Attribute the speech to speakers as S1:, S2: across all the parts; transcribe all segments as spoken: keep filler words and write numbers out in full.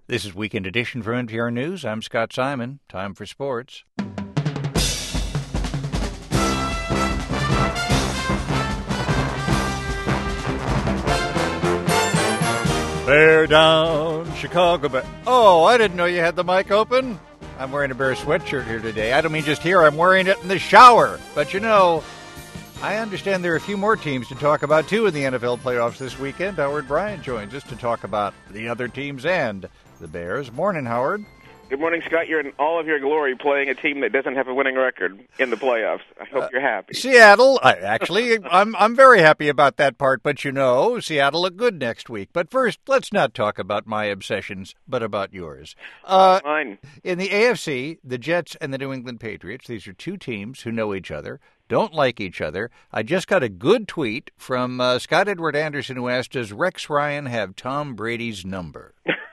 S1: This is Weekend Edition from N P R News. I'm Scott Simon. Time for sports. Bear down, Chicago Bear. Oh, I didn't know you had the mic open. I'm wearing a Bear sweatshirt here today. I don't mean just here. I'm wearing it in the shower. But you know, I understand there are a few more teams to talk about, too, in the N F L playoffs this weekend. Howard Bryant joins us to talk about the other teams and the Bears. Morning, Howard.
S2: Good morning, Scott. You're in all of your glory playing a team that doesn't have a winning record in the playoffs. I hope uh, you're happy.
S1: Seattle, I, actually, I'm I'm very happy about that part, but you know, Seattle look good next week. But first, let's not talk about my obsessions, but about yours. Uh,
S2: Mine.
S1: In the A F C, the Jets and the New England Patriots, these are two teams who know each other, don't like each other. I just got a good tweet from uh, Scott Edward Anderson who asked, does Rex Ryan have Tom Brady's number?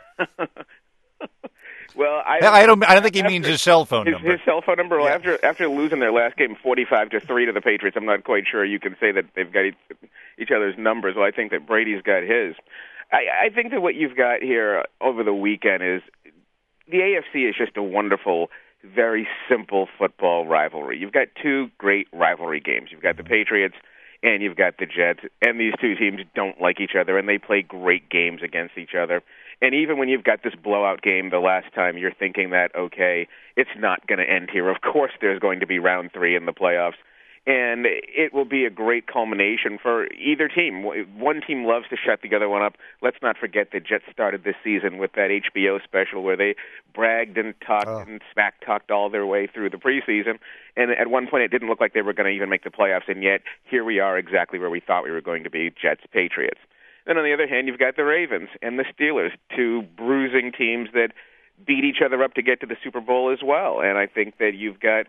S2: Well, I,
S1: I don't. I don't think he
S2: after,
S1: means his cell phone
S2: his,
S1: number.
S2: His cell phone number. Well,
S1: yeah.
S2: after after losing their last game, forty-five to three to the Patriots, I'm not quite sure you can say that they've got each, each other's numbers. Well, I think that Brady's got his. I, I think that what you've got here over the weekend is the A F C is just a wonderful, very simple football rivalry. You've got two great rivalry games. You've got the Patriots and you've got the Jets, and these two teams don't like each other, and they play great games against each other. And even when you've got this blowout game the last time, you're thinking that, okay, it's not going to end here. Of course there's going to be round three in the playoffs, and it will be a great culmination for either team. One team loves to shut the other one up. Let's not forget the Jets started this season with that H B O special where they bragged and talked oh. and smack-talked all their way through the preseason, and at one point it didn't look like they were going to even make the playoffs, and yet here we are exactly where we thought we were going to be, Jets-Patriots. Then on the other hand, you've got the Ravens and the Steelers, two bruising teams that beat each other up to get to the Super Bowl as well. And I think that you've got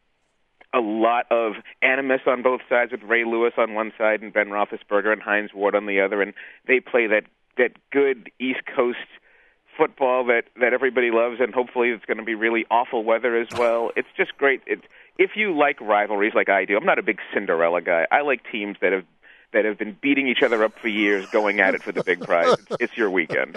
S2: a lot of animus on both sides with Ray Lewis on one side and Ben Roethlisberger and Hines Ward on the other, and they play that, that good East Coast football that, that everybody loves, and hopefully it's going to be really awful weather as well. It's just great. It, if you like rivalries like I do, I'm not a big Cinderella guy. I like teams that have that have been beating each other up for years, going at it for the big prize. It's, it's your weekend.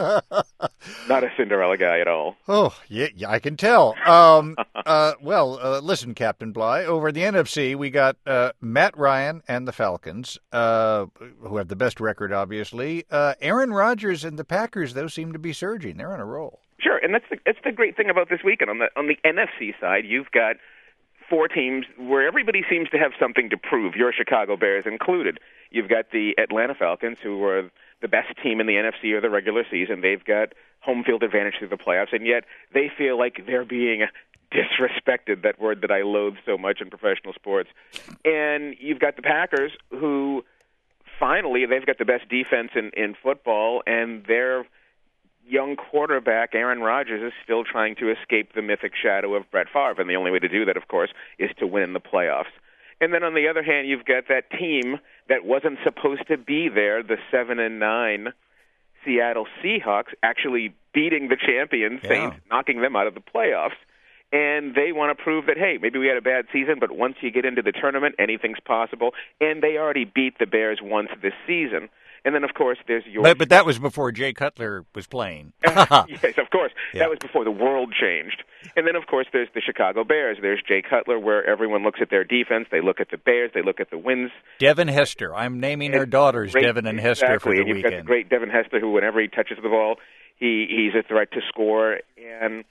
S2: Not a Cinderella guy at all.
S1: Oh, yeah, yeah I can tell. Um, uh, well, uh, listen, Captain Bly, over the N F C, we got uh, Matt Ryan and the Falcons, uh, who have the best record, obviously. Uh, Aaron Rodgers and the Packers, though, seem to be surging. They're on a roll.
S2: Sure, and that's the, that's the great thing about this weekend. On the on the N F C side, you've got four teams where everybody seems to have something to prove, your Chicago Bears included. You've got the Atlanta Falcons, who are the best team in the N F C or the regular season. They've got home field advantage through the playoffs, and yet they feel like they're being disrespected, that word that I loathe so much in professional sports. And you've got the Packers, who finally, they've got the best defense in, in football, and their young quarterback, Aaron Rodgers, is still trying to escape the mythic shadow of Brett Favre, and the only way to do that, of course, is to win in the playoffs. And then on the other hand, you've got that team that wasn't supposed to be there, the seven and nine Seattle Seahawks, actually beating the champion Saints, yeah. knocking them out of the playoffs. And they want to prove that, hey, maybe we had a bad season, but once you get into the tournament, anything's possible. And they already beat the Bears once this season. And then, of course, there's your...
S1: But, but that was before Jay Cutler was playing.
S2: Yes, of course.
S1: Yeah.
S2: That was before the world changed. And then, of course, there's the Chicago Bears. There's Jay Cutler, where everyone looks at their defense. They look at the Bears. They look at the wins.
S1: Devin Hester. I'm naming their daughters
S2: great,
S1: Devin and Hester
S2: exactly.
S1: for the
S2: and you've
S1: weekend.
S2: Got the great Devin Hester, who, whenever he touches the ball, he, he's a threat to score. And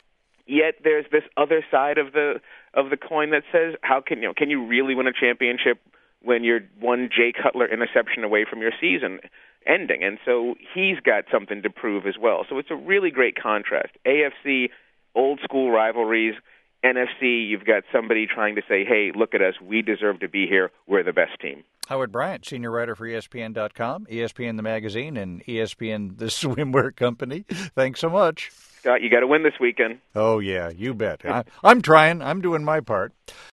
S2: yet there's this other side of the of the coin that says, how can you know, can you really win a championship when you're one Jay Cutler interception away from your season ending? And so he's got something to prove as well. So it's a really great contrast. A F C, old school rivalries. N F C, you've got somebody trying to say, hey, look at us. We deserve to be here. We're the best team.
S1: Howard Bryant, senior writer for E S P N dot com, E S P N the magazine, and E S P N the swimwear company. Thanks so much.
S2: Scott, you got to win this weekend.
S1: Oh, yeah, you bet. I, I'm trying. I'm doing my part.